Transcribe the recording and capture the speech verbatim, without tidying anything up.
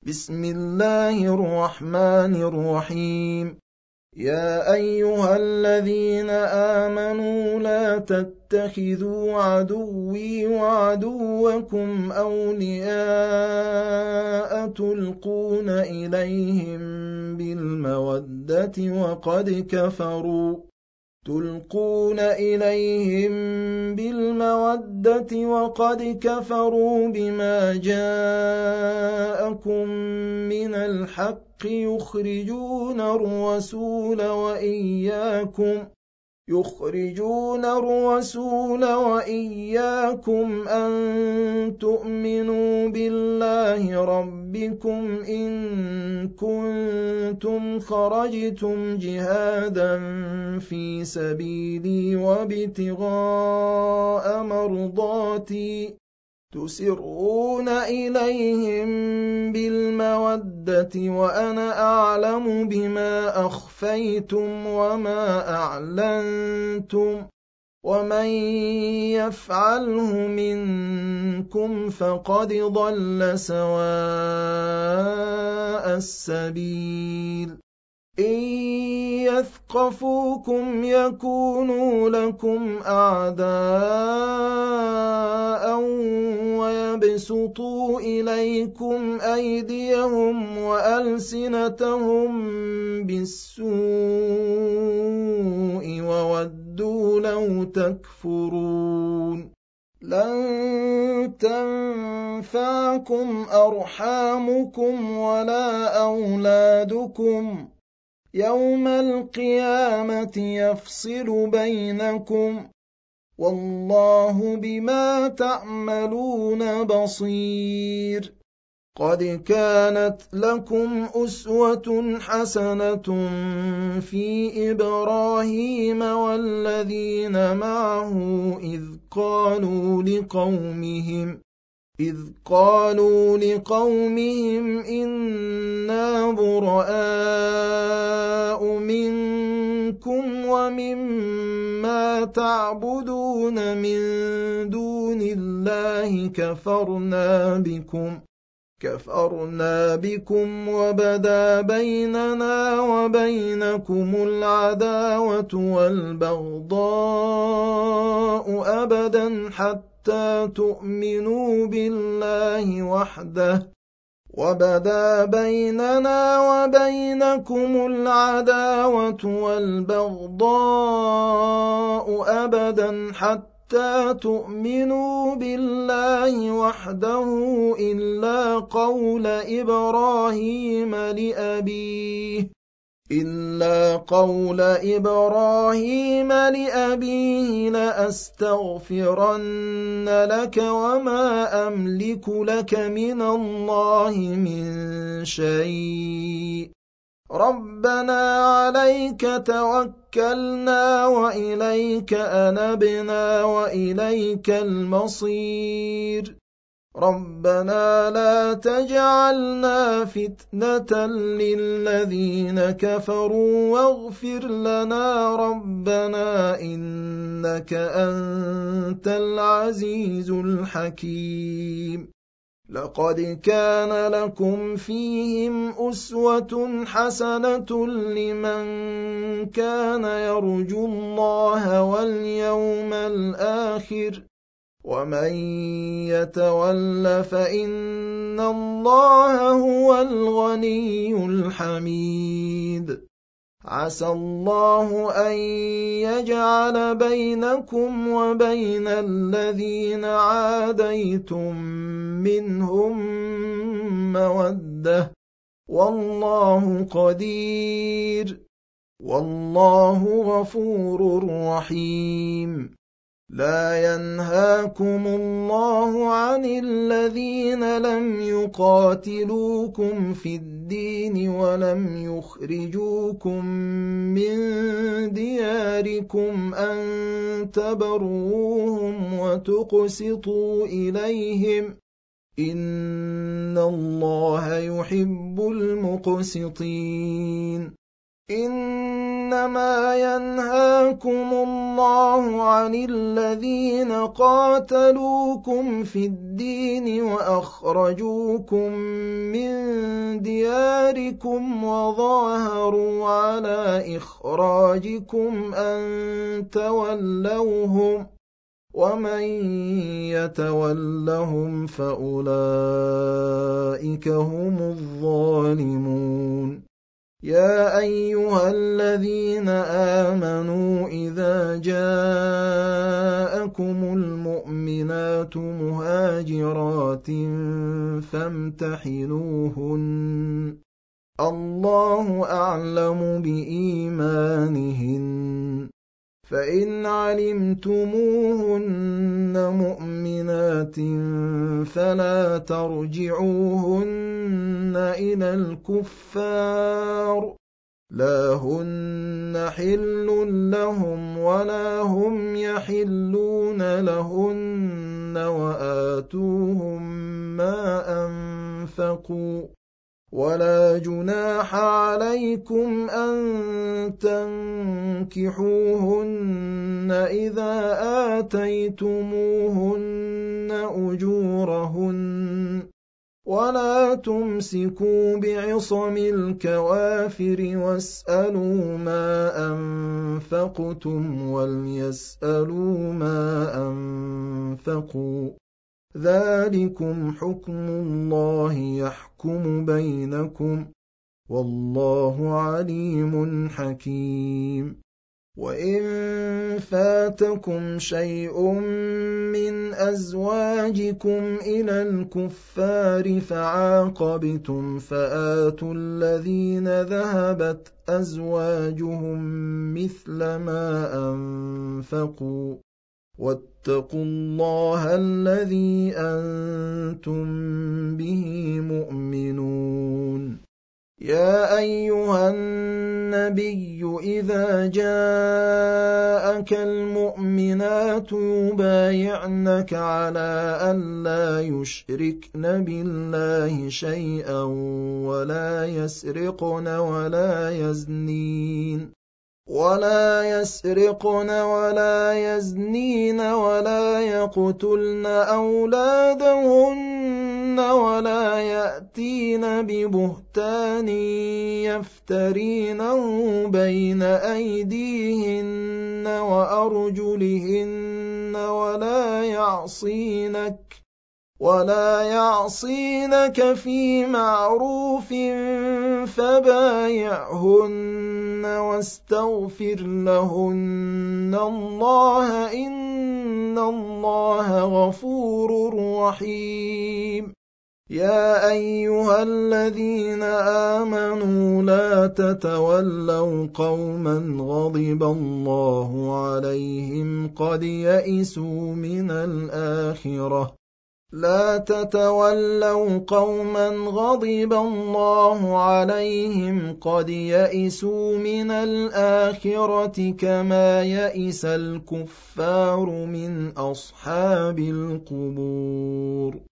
بسم الله الرحمن الرحيم. يا أيها الذين آمنوا لا تتخذوا عدوي وعدوكم أولياء تلقون إليهم بالمودة وقد كفروا تلقون إليهم بالمودة وقد كفروا بما جاءكم من الحق يخرجون الرسول وإياكم يخرجون الرسول وإياكم أن تؤمنوا بالله ربكم إن كنتم خرجتم جهادا في سبيلي وابتغاء مرضاتي تسرون إليهم بالمودة وأنا أعلم بما أخفيتم وما أعلنتم ومن يفعله منكم فقد ضل سواء السبيل. إن يثقفوكم يكونوا لكم أعداء ويبسطوا إليكم أيديهم وألسنتهم بالسوء وودوا لو تكفرون. لن تنفعكم أرحامكم ولا أولادكم يوم القيامة يفصل بينكم والله بما تعملون بصير. قد كانت لكم أسوة حسنة في إبراهيم والذين معه إذ قالوا لقومهم إذ قالوا لقومهم إنا براء منكم ومما تعبدون من دون الله كفرنا بكم كفرنا بكم وبدا بيننا وبينكم العداوة والبغضاء أبدا حتى تؤمنوا بالله وحده وبدا بيننا وبينكم العداوة والبغضاء أبدا حتى تؤمنوا بالله وحده إلا قول إبراهيم لأبيه إلا قول إبراهيم لأبيه لأستغفرن لك وما أملك لك من الله من شيء ربنا عليك توكلنا وإليك أنبنا وإليك المصير ربنا لا تجعلنا فتنة للذين كفروا واغفر لنا ربنا إنك أنت العزيز الحكيم. لقد كان لكم فيهم أسوة حسنة لمن كان يرجو الله واليوم الآخر ومن يتول فإن الله هو الغني الحميد. عسى الله أن يجعل بينكم وبين الذين عاديتم منهم مودة والله قدير والله غفور رحيم. لا ينهاكم الله عن الذين لم يقاتلوكم في الدين ولم يخرجوكم من دياركم أن تبروهم وتقسطوا إليهم إن الله يحب المقسطين. إنما ينهاكم الله عن الذين قاتلوكم في الدين وأخرجوكم من دياركم وظاهروا على إخراجكم أن تولوهم ومن يتولهم فأولئك هم الظالمون يا أيها الذين آمنوا إذا جاءكم المؤمنات مهاجرات فامتحنوهن الله أعلم بإيمانهن فإن علمتموهن مؤمنات فلا ترجعوهن إلى الكفار لا هن حل لهم ولا هم يحلون لهن وآتوهم ما أنفقوا ولا جناح عليكم أن تنكحوهن إذا آتيتموهن أجورهن ولا تمسكوا بعصم الكوافر واسألوا ما أنفقتم وليسألوا ما أنفقوا ذلكم حكم الله يحكم بينكم والله عليم حكيم وإن فاتكم شيء من أزواجكم إلى الكفار فعاقبتم فآتوا الذين ذهبت أزواجهم مثل ما أنفقوا واتقوا الله الذي أنتم به مؤمنون يا أيها النبي إذا جاءك المؤمنات يبايعنك على أن لا يشركن بالله شيئا ولا يسرقن ولا يزنين ولا يسرقن ولا يزنين ولا يقتلن أولادهن ولا يأتين ببهتان يفترينه بين أيديهن وأرجلهن ولا يعصينك ولا يعصينك في معروف فبايعهن واستغفر لهن الله إن الله غفور رحيم يا أيها الذين آمنوا لا تتولوا قوما غضب الله عليهم قد يئسوا من الآخرة لا تتولوا قوما غضب الله عليهم قد يئسوا من الآخرة كما يئس الكفار من أصحاب القبور